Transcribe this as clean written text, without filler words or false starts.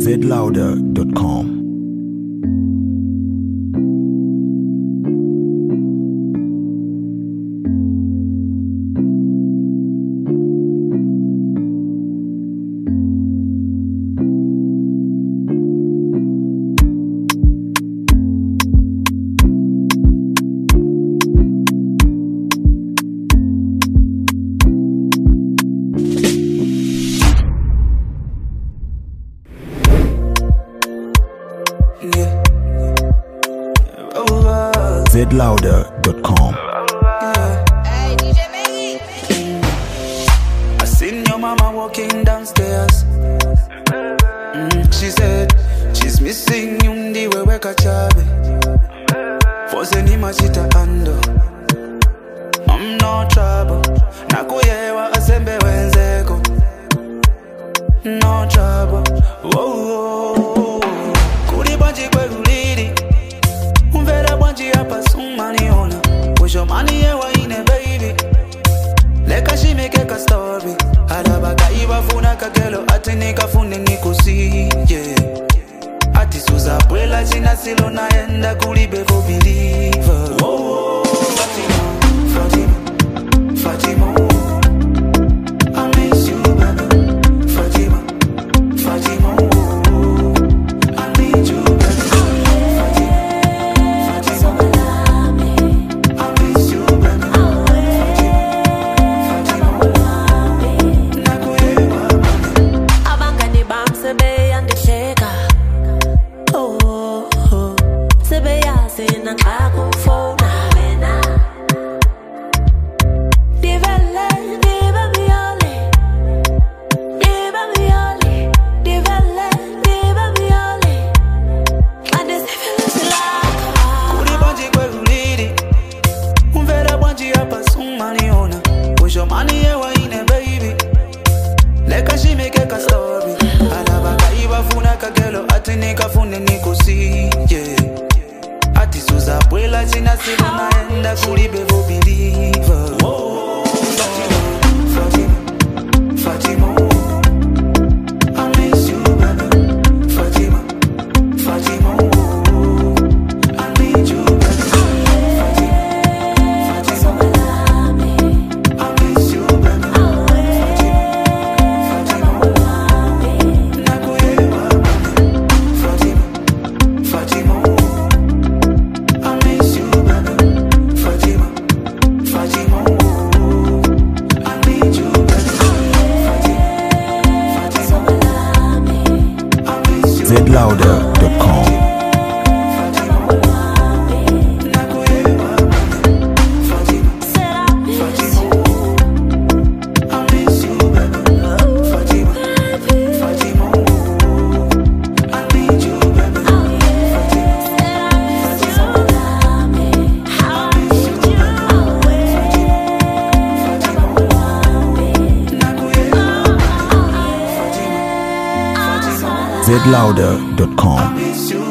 zlouder.com. zlouder.com. Hey, DJ Maggie. I seen your mama walking downstairs. She said she's missing you ndiwe weka chabe. Fose ni machita ando. I'm no trouble. Nakuyewa asembe wenzeko. No trouble. Whoa. Kuri banji kwe uliri. Umvera banji hapa sumaniona. Wisho mani yewa ine baby. Leka she make a story. Alabaka iwa funa kagelo ati nikafune nikusi. Yeah. Ati suza pwela jina silo naenda kulibe for believer. Oh, Fatima, Fatima, Fatima. I miss you, baby. Fatima, Fatima. I need you, baby. Fatima, Fatima. I miss you, baby. Fatima, Fatima. Nakuyewa, Abangani bam sebe yandisheka. Oh, sebe yazi nangakufona wena. Divele, diva miole. Diva miole. Divele, diva miole. And this feels like Kuri banji kwe uliri. Umvera banji hapa sumaniona. Wisho mani yewa ine baby. Leka she make a story. Alabaka iwa funa kagelo ati nikafune nikusi. Yeah. Ati suza pwela jina silo naenda kulibe for believer. Oh, Fatima, Fatima, Fatima. I miss you, baby. Fatima, Fatima. I need you, baby. Fatima, Fatima. I miss you, baby. Fatima, Fatima. Nakuyewa, Fatima, Fatima. I miss you, baby. Fatima, Fatima. I need you, baby. Fatima, Fatima. I miss you, zlouder.com. Nakuyewa, Fatima, Fatima. I miss you, baby. Fatima, Fatima. I need you, baby. zlouder.com. I miss you.